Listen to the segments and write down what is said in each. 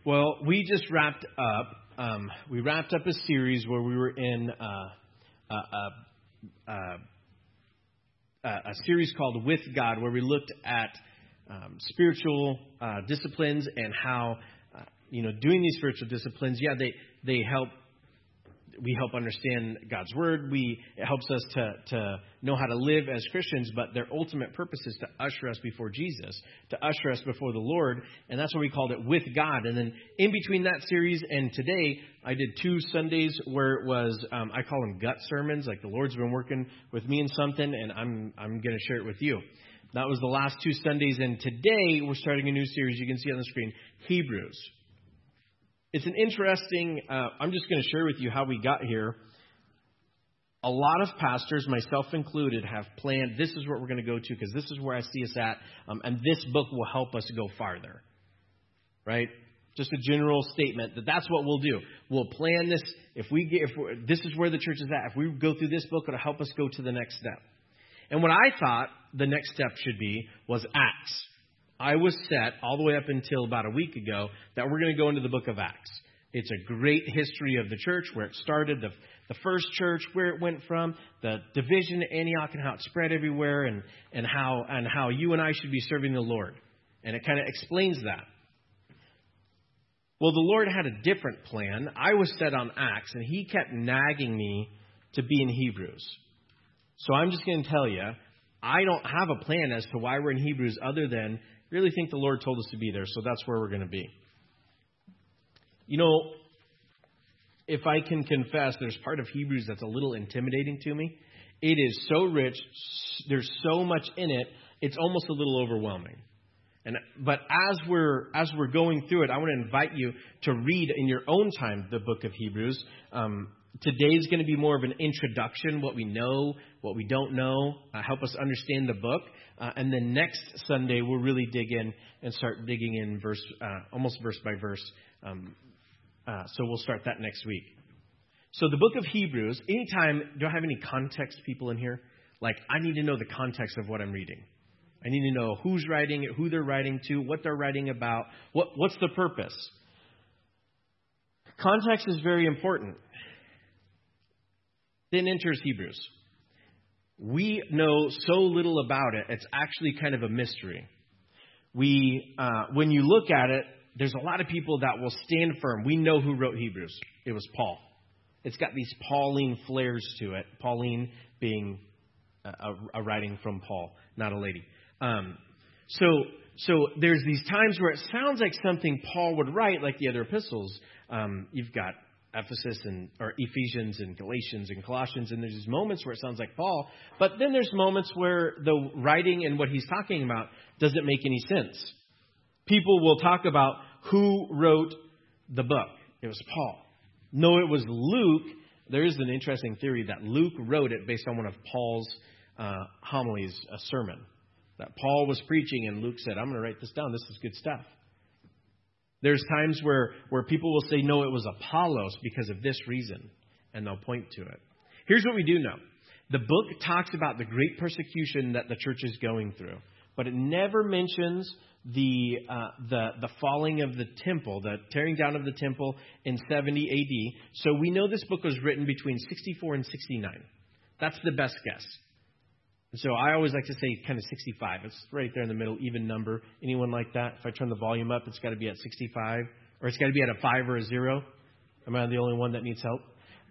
Well, we just wrapped up. We wrapped up a series where we were in a series called With God, where we looked at spiritual disciplines and how doing these spiritual disciplines. Yeah, they help. We help understand God's Word. It helps us to know how to live as Christians, but their ultimate purpose is to usher us before Jesus, to usher us before the Lord, and that's why we called it With God. And then in between that series and today, I did 2 Sundays where it was, I call them gut sermons, like the Lord's been working with me in something, and I'm going to share it with you. That was the last 2 Sundays, and today we're starting a new series. You can see on the screen, Hebrews. It's an interesting, I'm just going to share with you how we got here. A lot of pastors, myself included, have planned, this is what we're going to go to because this is where I see us at, and this book will help us go farther, right? Just a general statement that's what we'll do. We'll plan this. This is where the church is at. If we go through this book, it'll help us go to the next step. And what I thought the next step should be was Acts. I was set all the way up until about a week ago that we're going to go into the book of Acts. It's a great history of the church, where it started, the first church, where it went from, the division at Antioch and how it spread everywhere, and how you and I should be serving the Lord. And it kind of explains that. Well, the Lord had a different plan. I was set on Acts, and He kept nagging me to be in Hebrews. So I'm just going to tell you, I don't have a plan as to why we're in Hebrews other than really think the Lord told us to be there, so that's where we're going to be. If I can confess, there's part of Hebrews that's a little intimidating to me. It is so rich. There's so much in it. It's almost a little overwhelming. But as we're going through it, I want to invite you to read in your own time the book of Hebrews. Today's going to be more of an introduction, what we know, what we don't know, help us understand the book. And then next Sunday, we'll really dig in and start digging in almost verse by verse. So we'll start that next week. So the book of Hebrews, anytime, do I have any context people in here? Like, I need to know the context of what I'm reading. I need to know who's writing it, who they're writing to, what they're writing about, what's the purpose. Context is very important. Then enters Hebrews. We know so little about it, it's actually kind of a mystery. When you look at it, there's a lot of people that will stand firm. We know who wrote Hebrews. It was Paul. It's got these Pauline flares to it. Pauline being a writing from Paul, not a lady. So there's these times where it sounds like something Paul would write, like the other epistles. You've got Ephesians and Galatians and Colossians, and there's these moments where it sounds like Paul, but then there's moments where the writing and what he's talking about doesn't make any sense. People will talk about who wrote the book. It was Paul. No, it was Luke. There is an interesting theory that Luke wrote it based on one of Paul's homilies, a sermon that Paul was preaching, and Luke said, I'm going to write this down. This is good stuff. There's times where people will say, no, it was Apollos because of this reason, and they'll point to it. Here's what we do know. The book talks about the great persecution that the church is going through, but it never mentions the falling of the temple, the tearing down of the temple in 70 AD. So we know this book was written between 64 and 69. That's the best guess. So I always like to say kind of 65. It's right there in the middle, even number. Anyone like that? If I turn the volume up, it's got to be at 65. Or it's got to be at a 5 or a 0. Am I the only one that needs help?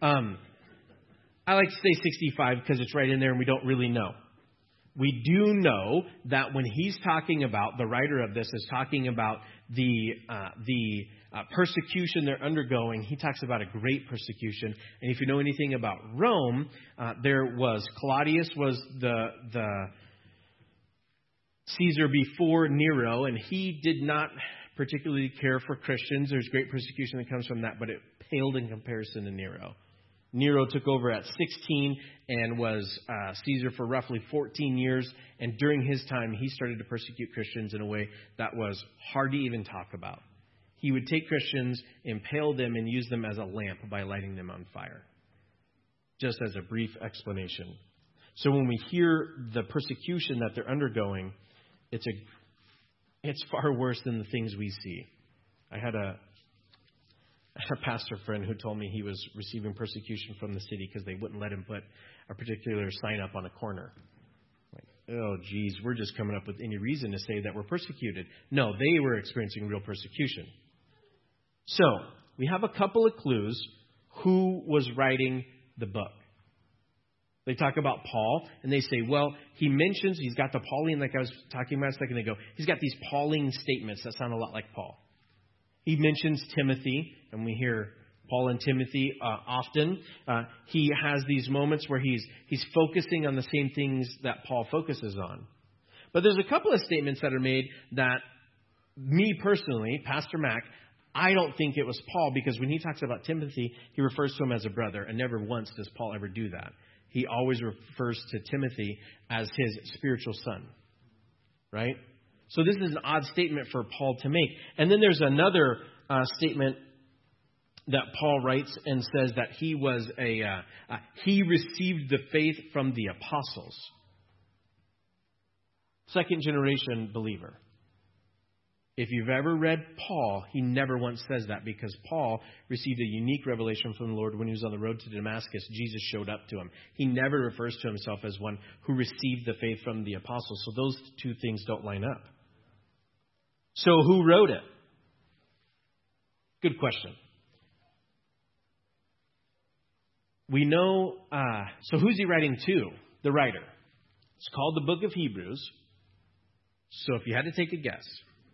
I like to say 65 because it's right in there and we don't really know. We do know that when he's talking about, the writer of this is talking about the persecution they're undergoing. He talks about a great persecution. And if you know anything about Rome, Claudius was the Caesar before Nero, and he did not particularly care for Christians. There's great persecution that comes from that, but it paled in comparison to Nero. Nero took over at 16 and was Caesar for roughly 14 years. And during his time, he started to persecute Christians in a way that was hard to even talk about. He would take Christians, impale them, and use them as a lamp by lighting them on fire. Just as a brief explanation. So when we hear the persecution that they're undergoing, it's far worse than the things we see. I had a pastor friend who told me he was receiving persecution from the city because they wouldn't let him put a particular sign up on a corner. Like, oh, geez, we're just coming up with any reason to say that we're persecuted. No, they were experiencing real persecution. So, we have a couple of clues who was writing the book. They talk about Paul, and they say, well, he mentions, he's got the Pauline, like I was talking about a second ago. He's got these Pauline statements that sound a lot like Paul. He mentions Timothy, and we hear Paul and Timothy often. He has these moments where he's focusing on the same things that Paul focuses on. But there's a couple of statements that are made that me personally, Pastor Mac, I don't think it was Paul, because when he talks about Timothy, he refers to him as a brother, and never once does Paul ever do that. He always refers to Timothy as his spiritual son, right? So this is an odd statement for Paul to make. And then there's another statement that Paul writes and says that he was he received the faith from the apostles. Second generation believer. If you've ever read Paul, he never once says that, because Paul received a unique revelation from the Lord when he was on the road to Damascus. Jesus showed up to him. He never refers to himself as one who received the faith from the apostles. So those two things don't line up. So who wrote it? Good question. We know, so who's he writing to? The writer. It's called the Book of Hebrews. So if you had to take a guess.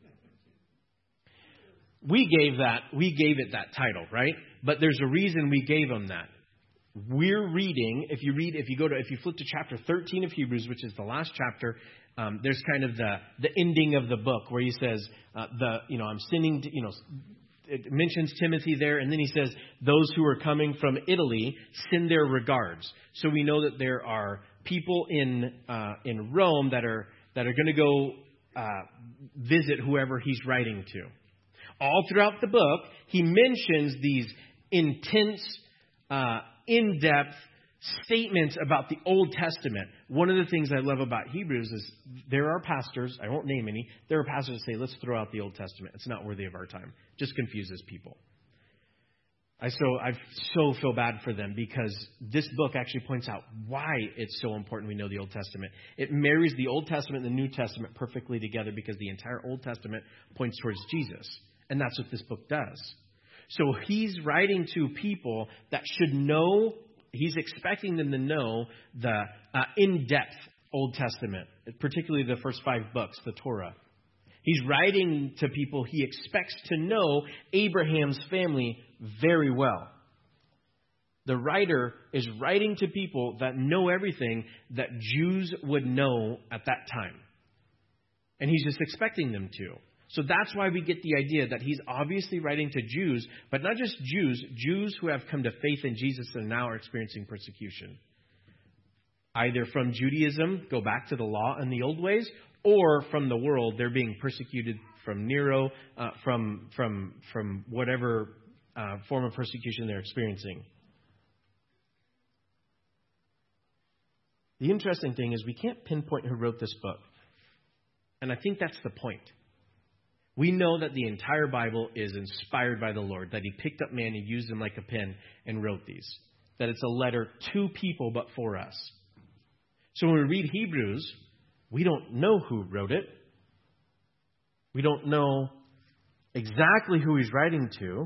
We gave it that title, right? But there's a reason we gave him that. We're reading, if you flip to chapter 13 of Hebrews, which is the last chapter, there's kind of the ending of the book where he says, I'm sending, it mentions Timothy there, and then he says, those who are coming from Italy send their regards. So we know that there are people in Rome that are going to go visit whoever he's writing to. All throughout the book, he mentions these intense, in-depth statements about the Old Testament. One of the things I love about Hebrews is there are pastors, I won't name any, there are pastors that say, let's throw out the Old Testament. It's not worthy of our time. Just confuses people. I so feel bad for them, because this book actually points out why it's so important we know the Old Testament. It marries the Old Testament and the New Testament perfectly together, because the entire Old Testament points towards Jesus. And that's what this book does. So he's writing to people that should know, he's expecting them to know the in-depth Old Testament, particularly the first 5 books, the Torah. He's writing to people he expects to know Abraham's family very well. The writer is writing to people that know everything that Jews would know at that time. And he's just expecting them to. So that's why we get the idea that he's obviously writing to Jews, but not just Jews who have come to faith in Jesus and now are experiencing persecution. Either from Judaism, go back to the law and the old ways, or from the world, they're being persecuted from Nero, from whatever form of persecution they're experiencing. The interesting thing is we can't pinpoint who wrote this book. And I think that's the point. We know that the entire Bible is inspired by the Lord, that he picked up man and used him like a pen and wrote these. That it's a letter to people, but for us. So when we read Hebrews, we don't know who wrote it. We don't know exactly who he's writing to.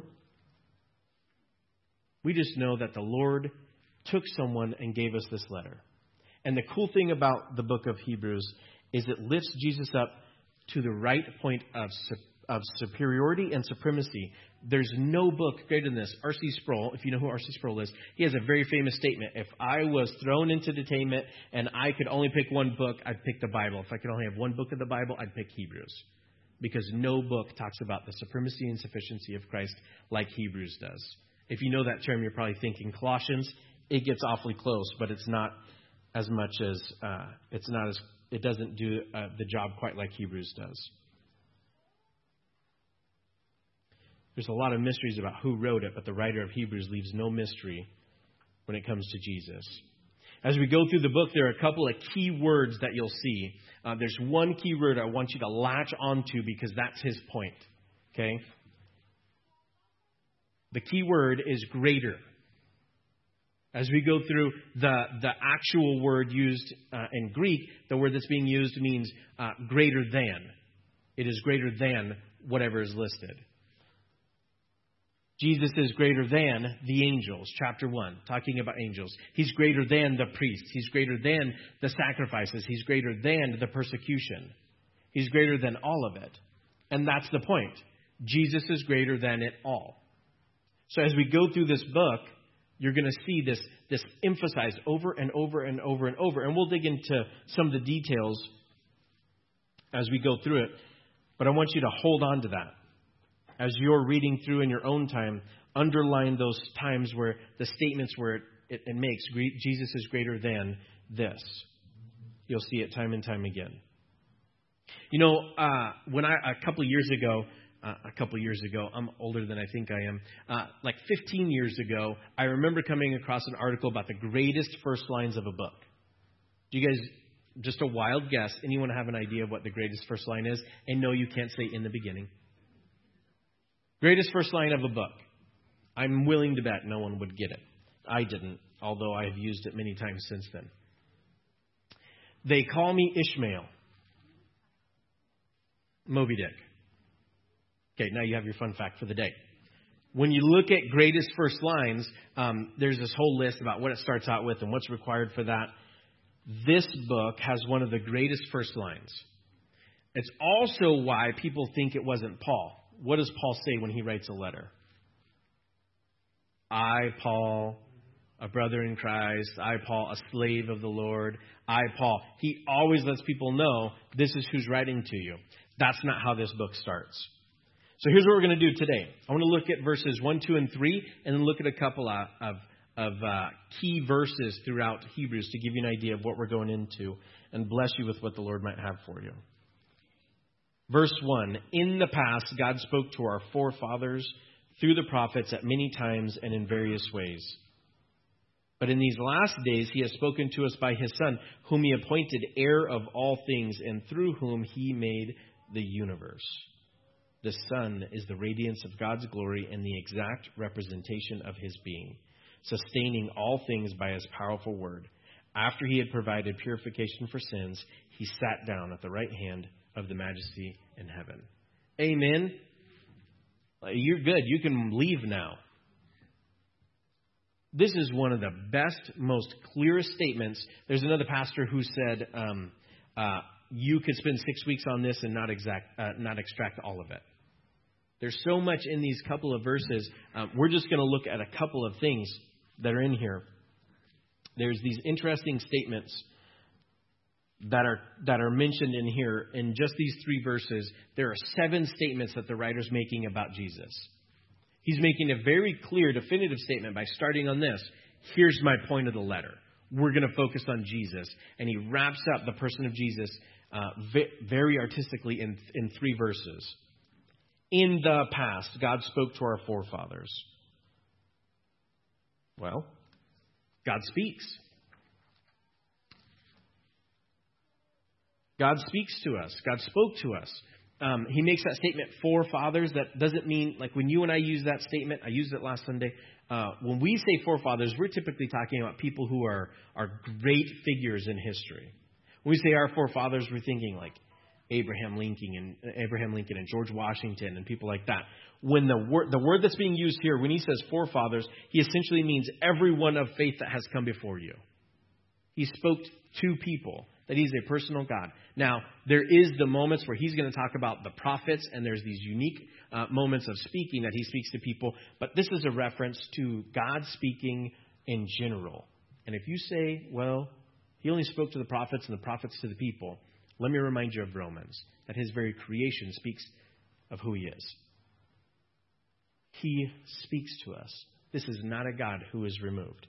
We just know that the Lord took someone and gave us this letter. And the cool thing about the book of Hebrews is it lifts Jesus up to the right point of superiority and supremacy. There's no book greater than this. R.C. Sproul, if you know who R.C. Sproul is, he has a very famous statement. If I was thrown into detainment and I could only pick one book, I'd pick the Bible. If I could only have one book of the Bible, I'd pick Hebrews. Because no book talks about the supremacy and sufficiency of Christ like Hebrews does. If you know that term, you're probably thinking Colossians. It gets awfully close, but it's not as much as, it doesn't do the job quite like Hebrews does. There's a lot of mysteries about who wrote it, but the writer of Hebrews leaves no mystery when it comes to Jesus. As we go through the book, there are a couple of key words that you'll see. There's one key word I want you to latch onto because that's his point. Okay? The key word is greater. As we go through the actual word used in Greek, the word that's being used means greater than. It is greater than whatever is listed. Jesus is greater than the angels, chapter 1, talking about angels. He's greater than the priests. He's greater than the sacrifices. He's greater than the persecution. He's greater than all of it. And that's the point. Jesus is greater than it all. So as we go through this book, you're going to see this emphasized over and over and over and over. And we'll dig into some of the details as we go through it. But I want you to hold on to that. As you're reading through in your own time, underline those times where the statements where it makes Jesus is greater than this. You'll see it time and time again. You know, when a couple years ago, I'm older than I think I am, like 15 years ago, I remember coming across an article about the greatest first lines of a book. Do you guys, just a wild guess, anyone have an idea of what the greatest first line is? And no, you can't say in the beginning. Greatest first line of a book. I'm willing to bet no one would get it. I didn't, although I have used it many times since then. They call me Ishmael. Moby Dick. Okay, now you have your fun fact for the day. When you look at greatest first lines, there's this whole list about what it starts out with and what's required for that. This book has one of the greatest first lines. It's also why people think it wasn't Paul. What does Paul say when he writes a letter? I, Paul, a brother in Christ. I, Paul, a slave of the Lord. I, Paul. He always lets people know this is who's writing to you. That's not how this book starts. So here's what we're going to do today. I want to look at verses 1, 2, and 3, and then look at a couple of key verses throughout Hebrews to give you an idea of what we're going into and bless you with what the Lord might have for you. Verse 1, in the past, God spoke to our forefathers through the prophets at many times and in various ways. But in these last days, he has spoken to us by his Son, whom he appointed heir of all things and through whom he made the universe. The Son is the radiance of God's glory and the exact representation of his being, sustaining all things by his powerful word. After he had provided purification for sins, he sat down at the right hand of the majesty in heaven. Amen. You're good. You can leave now. This is one of the best, most clearest statements. There's another pastor who said, you could spend 6 weeks on this and not extract all of it. There's so much in these couple of verses. We're just going to look at a couple of things that are in here. There's these interesting statements that are mentioned in here. In just these 3 verses, there are 7 statements that the writer's making about Jesus. He's making a very clear, definitive statement by starting on this. Here's my point of the letter. We're going to focus on Jesus. And he wraps up the person of Jesus very artistically in 3 verses. In the past, God spoke to our forefathers. Well, God speaks. God speaks to us. God spoke to us. He makes that statement, forefathers. That doesn't mean, like when you and I use that statement, I used it last Sunday. When we say forefathers, we're typically talking about people who are great figures in history. When we say our forefathers, we're thinking like Abraham Lincoln and George Washington and people like that. When the word that's being used here, when he says forefathers, he essentially means everyone of faith that has come before you. He spoke to people, that he's a personal God. Now, there is the moments where he's going to talk about the prophets, and there's these unique moments of speaking that he speaks to people. But this is a reference to God speaking in general. And if you say, well, he only spoke to the prophets and the prophets to the people, let me remind you of Romans, that his very creation speaks of who he is. He speaks to us. This is not a God who is removed.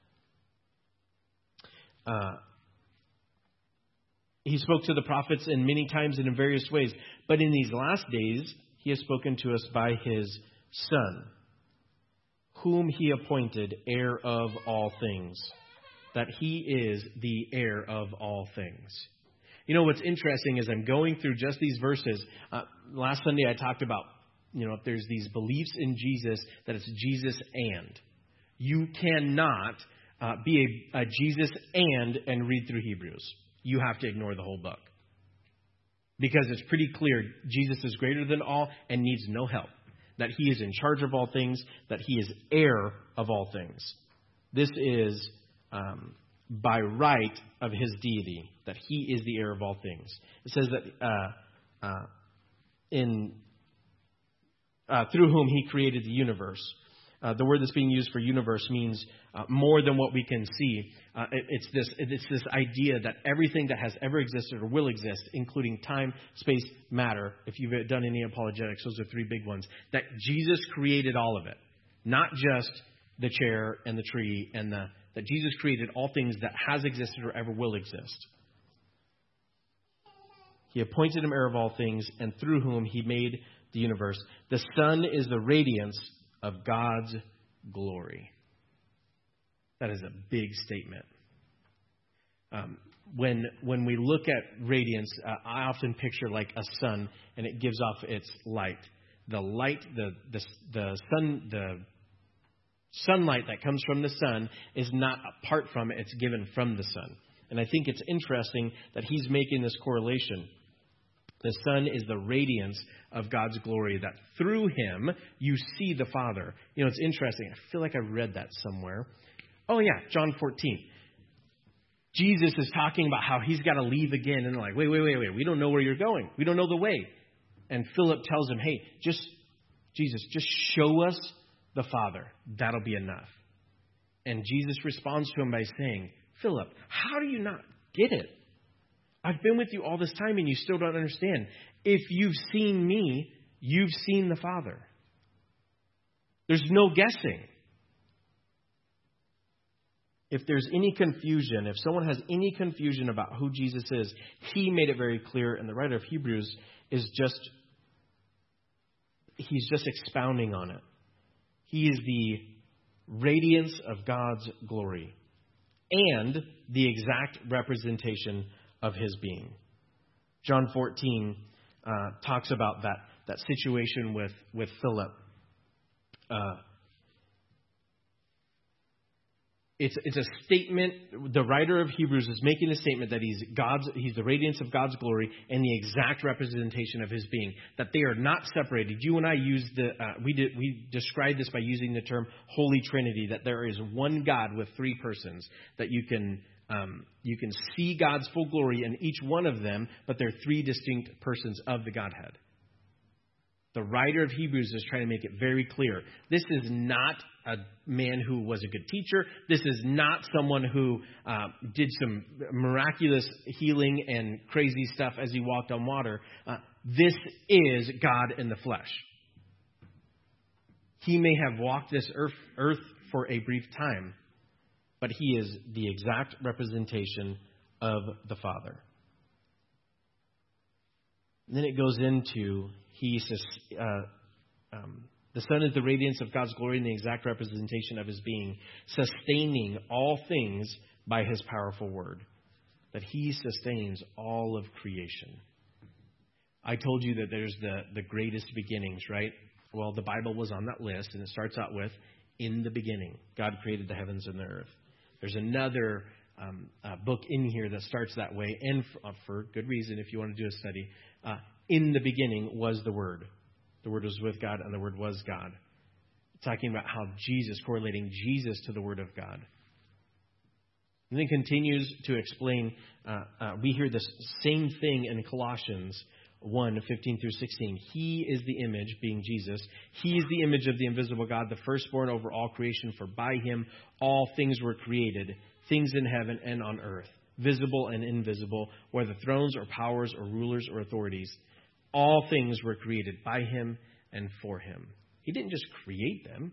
He spoke to the prophets in many times and in various ways. But in these last days, he has spoken to us by his Son, whom he appointed heir of all things. That he is the heir of all things. You know, what's interesting is I'm going through just these verses. Last Sunday I talked about, if there's these beliefs in Jesus, that it's Jesus and. You cannot be a Jesus and read through Hebrews. You have to ignore the whole book. Because it's pretty clear Jesus is greater than all and needs no help. That he is in charge of all things, that he is heir of all things. This is by right of his deity, that he is the heir of all things. It says that through whom he created the universe. The word that's being used for universe means more than what we can see. It's this idea that everything that has ever existed or will exist, including time, space, matter, if you've done any apologetics, those are three big ones, that Jesus created all of it. Not just the chair and the tree, and that Jesus created all things that has existed or ever will exist. He appointed him heir of all things, and through whom he made the universe. The Son is the radiance of God's glory. That is a big statement. When we look at radiance, I often picture like a sun, and it gives off its light. The light, the sunlight that comes from the sun is not apart from it; it's given from the sun. And I think it's interesting that he's making this correlation. The Son is the radiance of God's glory, that through him you see the Father. It's interesting. I feel like I read that somewhere. Oh, yeah, John 14. Jesus is talking about how he's got to leave again. And they're like, wait. We don't know where you're going. We don't know the way. And Philip tells him, hey, Jesus, just show us the Father. That'll be enough. And Jesus responds to him by saying, Philip, how do you not get it? I've been with you all this time and you still don't understand. If you've seen me, you've seen the Father. There's no guessing. If there's any confusion, if someone has any confusion about who Jesus is, he made it very clear, and the writer of Hebrews he's just expounding on it. He is the radiance of God's glory and the exact representation of his being. John 14 talks about that situation with Philip. It's a statement. The writer of Hebrews is making a statement that he's the radiance of God's glory and the exact representation of his being. That they are not separated. You and I we described this by using the term Holy Trinity. That there is one God with three persons. That you can see God's full glory in each one of them, but they're three distinct persons of the Godhead. The writer of Hebrews is trying to make it very clear. This is not a man who was a good teacher. This is not someone who did some miraculous healing and crazy stuff as he walked on water. This is God in the flesh. He may have walked this earth for a brief time, but he is the exact representation of the Father. And then it goes into the Son is the radiance of God's glory and the exact representation of his being, sustaining all things by his powerful word. That he sustains all of creation. I told you that there's the greatest beginnings, right? Well, the Bible was on that list, and it starts out with, in the beginning, God created the heavens and the earth. There's another book in here that starts that way, and for good reason, if you want to do a study. In the beginning was the Word. The Word was with God, and the Word was God. Talking about how correlating Jesus to the Word of God. And then continues to explain, we hear this same thing in Colossians 1:15 through 16. He is the image, being Jesus. He is the image of the invisible God, the firstborn over all creation, for by him all things were created, things in heaven and on earth, visible and invisible, whether thrones or powers or rulers or authorities. All things were created by him and for him. He didn't just create them.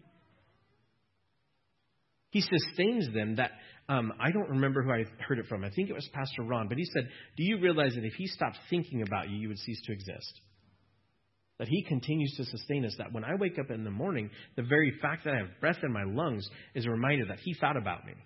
He sustains them. That I don't remember who I heard it from. I think it was Pastor Ron. But he said, do you realize that if he stopped thinking about you, you would cease to exist? That he continues to sustain us. That when I wake up in the morning, the very fact that I have breath in my lungs is a reminder that he thought about me.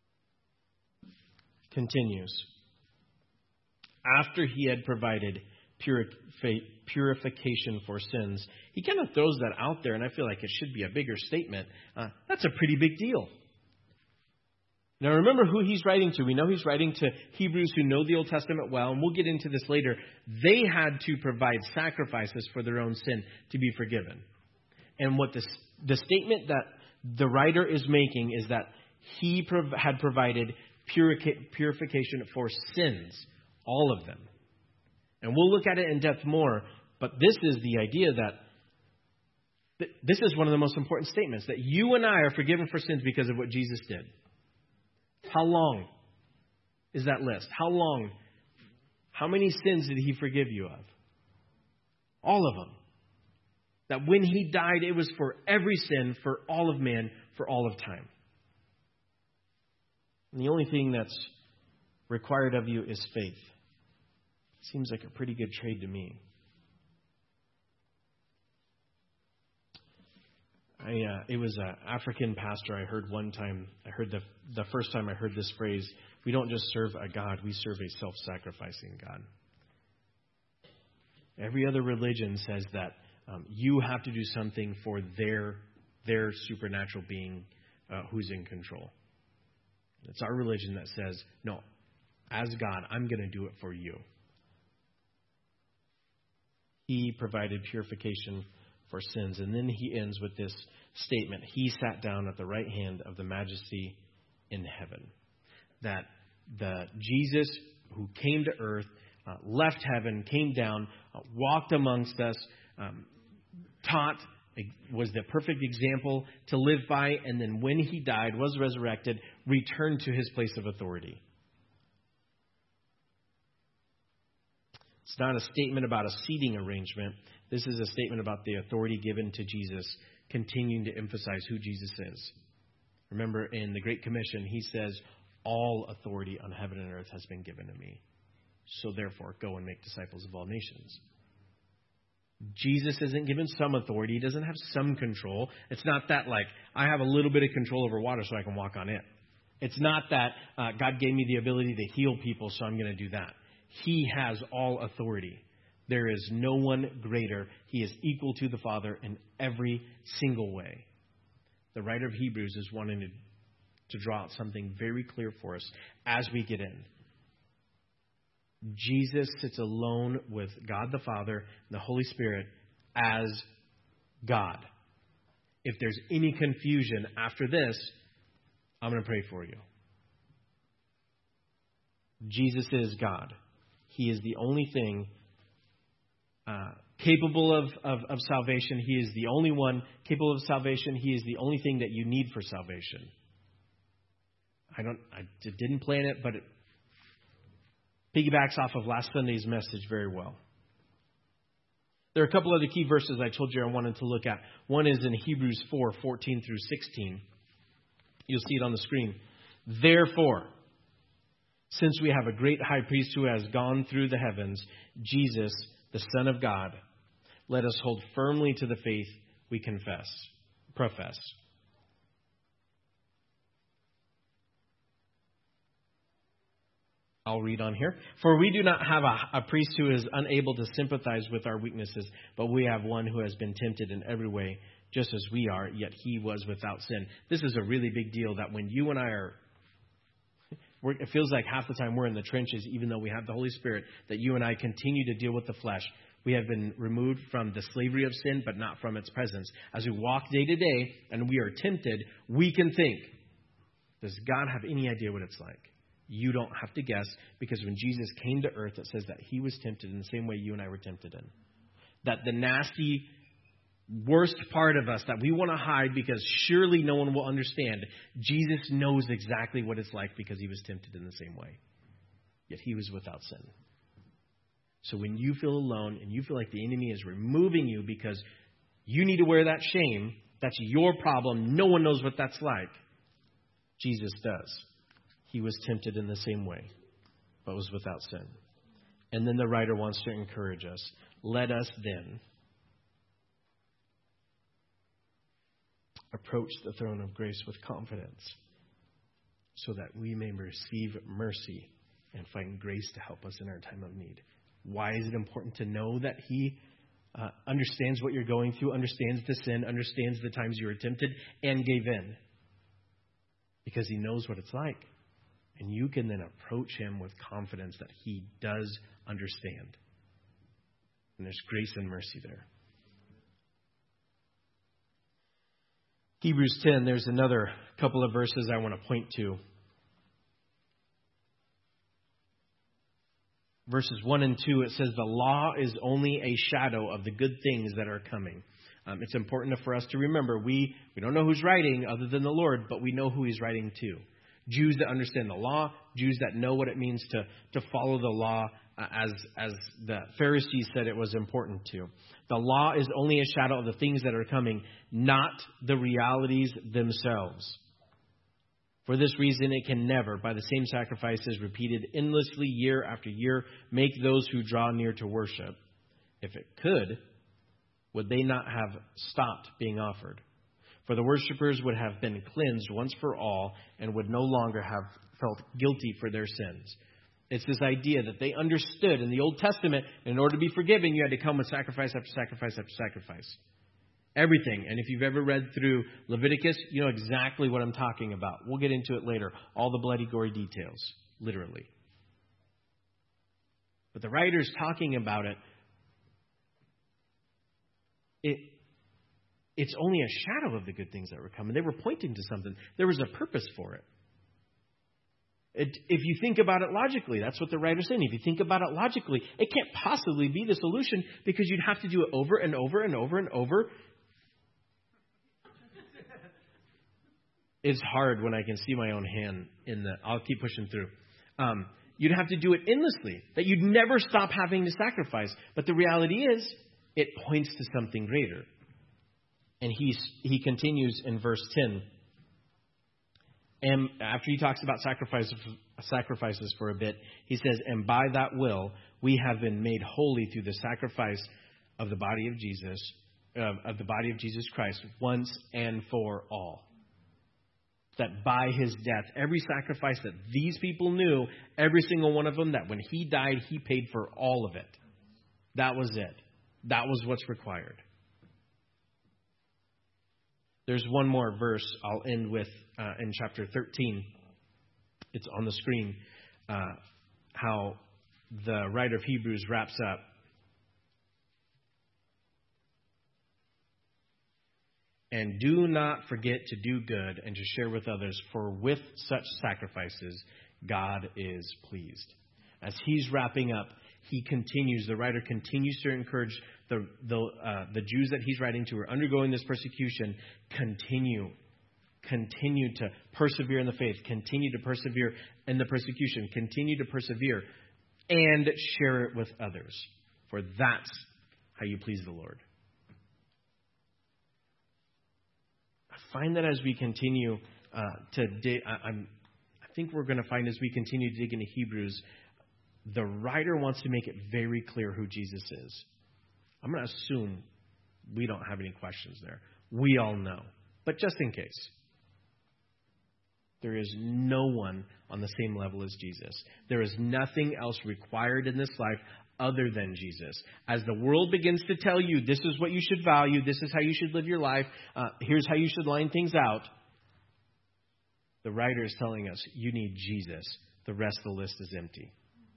Continues. After he had provided purification for sins. He kind of throws that out there, and I feel like it should be a bigger statement. That's a pretty big deal. Now remember who he's writing to. We know he's writing to Hebrews who know the Old Testament well, and we'll get into this later. They had to provide sacrifices for their own sin to be forgiven. And what the statement that the writer is making is that he had provided purification for sins, all of them. And we'll look at it in depth more, but this is the idea that this is one of the most important statements, that you and I are forgiven for sins because of what Jesus did. How long is that list? How long? How many sins did he forgive you of? All of them. That when he died, it was for every sin, for all of man, for all of time. And the only thing that's required of you is faith. Seems like a pretty good trade to me. It was an African pastor I heard one time. I heard the first time I heard this phrase, we don't just serve a God, we serve a self-sacrificing God. Every other religion says that you have to do something for their supernatural being who's in control. It's our religion that says, no, as God, I'm going to do it for you. He provided purification for sins. And then he ends with this statement. He sat down at the right hand of the Majesty in heaven. That the Jesus who came to earth, left heaven, came down, walked amongst us, taught, was the perfect example to live by, and then when he died, was resurrected, returned to his place of authority. It's not a statement about a seating arrangement. This is a statement about the authority given to Jesus, continuing to emphasize who Jesus is. Remember, in the Great Commission, he says, all authority on heaven and earth has been given to me. So therefore, go and make disciples of all nations. Jesus isn't given some authority. He doesn't have some control. It's not that like, I have a little bit of control over water so I can walk on it. It's not that God gave me the ability to heal people, so I'm going to do that. He has all authority. There is no one greater. He is equal to the Father in every single way. The writer of Hebrews is wanting to draw out something very clear for us as we get in. Jesus sits alone with God the Father and the Holy Spirit as God. If there's any confusion after this, I'm going to pray for you. Jesus is God. He is the only thing capable of salvation. He is the only one capable of salvation. He is the only thing that you need for salvation. I didn't plan it, but it piggybacks off of last Sunday's message very well. There are a couple other key verses I told you I wanted to look at. One is in Hebrews 4:14 through 16. You'll see it on the screen. Therefore, since we have a great high priest who has gone through the heavens, Jesus, the Son of God, let us hold firmly to the faith we profess. I'll read on here. For we do not have a priest who is unable to sympathize with our weaknesses, but we have one who has been tempted in every way, just as we are, yet he was without sin. This is a really big deal that when you and I it feels like half the time we're in the trenches, even though we have the Holy Spirit, that you and I continue to deal with the flesh. We have been removed from the slavery of sin, but not from its presence. As we walk day to day and we are tempted, we can think, does God have any idea what it's like? You don't have to guess, because when Jesus came to earth, it says that he was tempted in the same way you and I were tempted in. That the nasty, worst part of us that we want to hide because surely no one will understand, Jesus knows exactly what it's like because he was tempted in the same way. Yet he was without sin. So when you feel alone and you feel like the enemy is removing you because you need to wear that shame, that's your problem. No one knows what that's like. Jesus does. He was tempted in the same way, but was without sin. And then the writer wants to encourage us. Let us then approach the throne of grace with confidence so that we may receive mercy and find grace to help us in our time of need. Why is it important to know that He understands what you're going through, understands the sin, understands the times you were tempted, and gave in? Because He knows what it's like. And you can then approach Him with confidence that He does understand. And there's grace and mercy there. Hebrews 10, there's another couple of verses I want to point to. Verses 1 and 2, it says, the law is only a shadow of the good things that are coming. It's important for us to remember, we don't know who's writing other than the Lord, but we know who He's writing to. Jews that understand the law, Jews that know what it means to follow the law as the Pharisees said it was important to. The law is only a shadow of the things that are coming, not the realities themselves. For this reason, it can never, by the same sacrifices repeated endlessly year after year, make those who draw near to worship. If it could, would they not have stopped being offered? For the worshipers would have been cleansed once for all and would no longer have felt guilty for their sins. It's this idea that they understood in the Old Testament, in order to be forgiven, you had to come with sacrifice after sacrifice after sacrifice. Everything. And if you've ever read through Leviticus, you know exactly what I'm talking about. We'll get into it later. All the bloody, gory details, literally. But the writer's talking about it's only a shadow of the good things that were coming. They were pointing to something. There was a purpose for it. If you think about it logically, that's what the writer's saying. If you think about it logically, it can't possibly be the solution because you'd have to do it over and over and over and over. It's hard when I can see my own hand I'll keep pushing through. You'd have to do it endlessly, that you'd never stop having to sacrifice. But the reality is, it points to something greater. And he continues in verse 10. And after he talks about sacrifices for a bit, he says, and by that will, we have been made holy through the sacrifice of the body of Jesus Christ, once and for all. That by His death, every sacrifice that these people knew, every single one of them, that when He died, He paid for all of it. That was it. That was what's required. There's one more verse I'll end with in chapter 13. It's on the screen. How the writer of Hebrews wraps up. And do not forget to do good and to share with others, for with such sacrifices, God is pleased. As he's wrapping up, the writer continues to encourage the Jews that he's writing to who are undergoing this persecution, continue to persevere in the faith, continue to persevere in the persecution, continue to persevere, and share it with others. For that's how you please the Lord. I find that as we continue to dig, I think we're going to find as we continue to dig into Hebrews, the writer wants to make it very clear who Jesus is. I'm going to assume we don't have any questions there. We all know. But just in case, there is no one on the same level as Jesus. There is nothing else required in this life other than Jesus. As the world begins to tell you, this is what you should value, this is how you should live your life, here's how you should line things out, the writer is telling us, you need Jesus. The rest of the list is empty.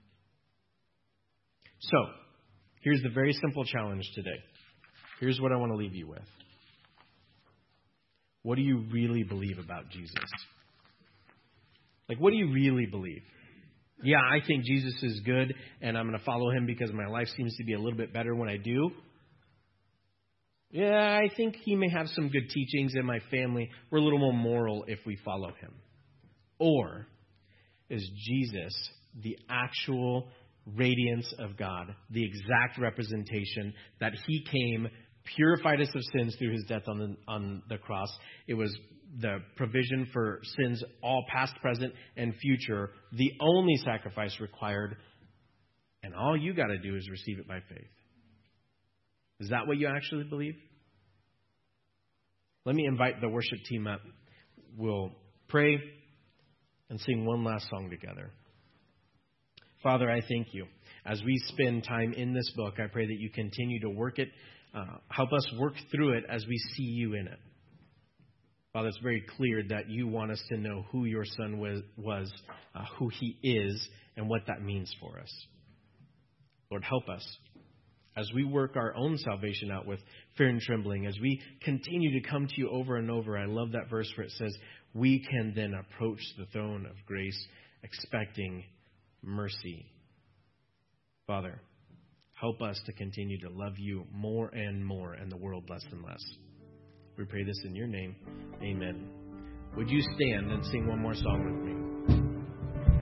So, here's the very simple challenge today. Here's what I want to leave you with. What do you really believe about Jesus? Like, what do you really believe? Yeah, I think Jesus is good, and I'm going to follow Him because my life seems to be a little bit better when I do. Yeah, I think He may have some good teachings in my family. We're a little more moral if we follow Him. Or is Jesus the actual radiance of God, the exact representation that He came, purified us of sins through His death on the cross? It was the provision for sins, all past, present, and future, the only sacrifice required, and all you got to do is receive it by faith. Is that what you actually believe? Let me invite the worship team up. We'll pray and sing one last song together. Father, I thank you. as we spend time in this book, I pray that you continue to work it, help us work through it as we see you in it. Father, it's very clear that you want us to know who your Son was, who he is, and what that means for us. Lord, help us as we work our own salvation out with fear and trembling, as we continue to come to you over and over. I love that verse where it says, we can then approach the throne of grace expecting mercy. Father, help us to continue to love you more and more and the world less and less. We pray this in your name. Amen. Would you stand and sing one more song with me?